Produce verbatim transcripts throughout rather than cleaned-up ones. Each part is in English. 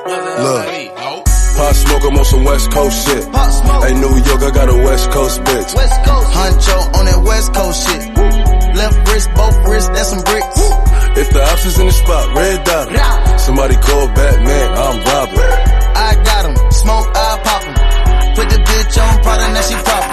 Look, Pop Smoke, I'm on some West Coast shit. Hey, New York, I got a West Coast bitch. West Coast. Huncho on that West Coast shit. Left wrist, both wrists, that's some bricks. If the ops is in the spot, red dot 'em. Somebody call Batman, I'm Robin. I got him, smoke, I pop him. Put the bitch on Prada, now she proper.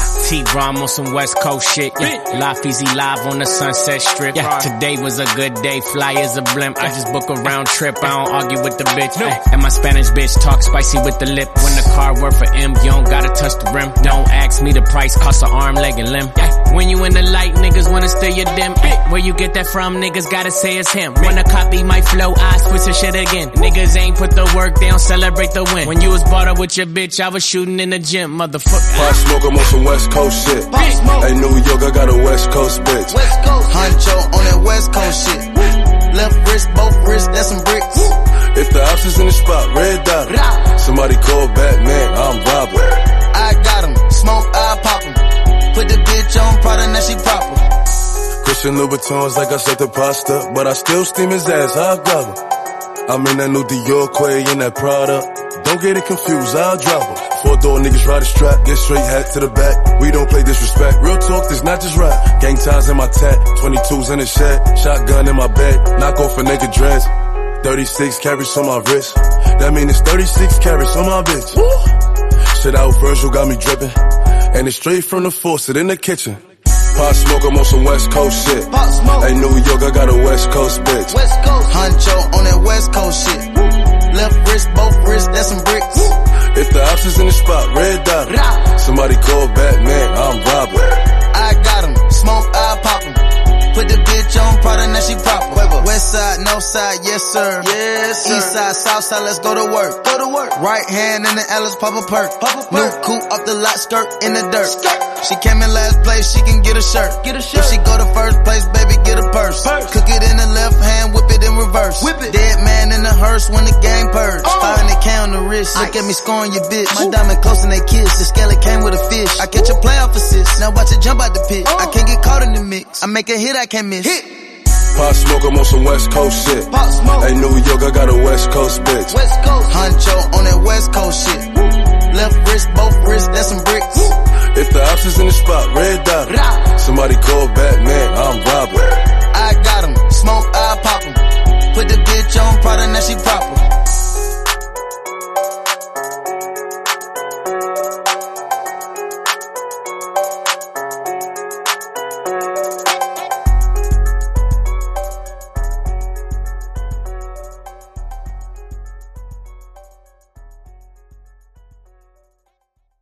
T-Rom on some West Coast shit, yeah. Life Easy live on the Sunset Strip, yeah. Today was a good day, fly as a blimp. I just book a round trip, I don't argue with the bitch, yeah. And my Spanish bitch talk spicy with the lip. When the car work for M, you don't gotta touch the rim. Don't ask me the price, cost an arm, leg, and limb, yeah. When you in the light, niggas wanna steal your dim, yeah. Where you get that from, niggas gotta say it's him. Wanna copy my flow, I switch the shit again. Niggas ain't put the work, they don't celebrate the win. When you was bought up with your bitch, I was shooting in the gym, motherfucker. Pop Smoke, I'm on some West Coast shit. Hey, New York, I got a West Coast bitch. West Coast. Huncho on that West Coast shit. Left wrist, both wrists, that's some bricks. If the ops is in the spot, red dot 'em. Somebody call Batman, I'm Robin. I got him, smoke, I pop him. Put the bitch on Prada, now she proper. Christian Louboutins like I said the pasta, but I still steam his ass, I got him. I'm in that new Dior Quay in that Prada. Don't get it confused, I'll drop her. Four door niggas ride a strap, get straight hat to the back. We don't play disrespect, real talk, this not just rap. Gang ties in my tat, twenty-twos in the shed, shotgun in my bed, knock off a nigga dreads. thirty-six carats on my wrist, that mean it's thirty-six carats on my bitch. Woo. Shit out Virgil got me dripping, and it's straight from the faucet in the kitchen. Pop Smoke, I'm on some West Coast shit. Pop Smoke. Hey, New York, I got a West Coast bitch. West Coast. Huncho on that West Coast shit. Left wrist, both wrists, that's some bricks. If the ops is in the spot, red dot 'em. Somebody call Batman, I'm Robin. I got him, smoke, I pop him. Put the bitch on Prada, now she proper. West side, north side, yes sir. Yes sir. East side, south side, let's go to work. Go to work. Right hand in the Alice, pop a perk. Pop a perk. New coupe off the lot, skirt in the dirt. Skirt. She came in last place, she can get a shirt. Get a shirt. If she go to first place, baby, get a purse. purse. Cook it in the left hand, whip it in reverse. Whip it. Dead man in the hearse when the game purge. Oh. five hundred K on the wrist, look Ice. At me scoring your bitch. My Ooh. Diamond close and they kiss, the skeleton came with a fish. I catch a playoff assist, now watch it jump out the pit. Oh. I can't get caught in the mix, I make a hit I can't miss. Hit. Pop Smoke, I'm on some West Coast shit. Pop Smoke. Hey, New York, I got a West Coast bitch. West Coast. Huncho on that West Coast shit. Left wrist, both wrists, that's some bricks. If the ops is in the spot, red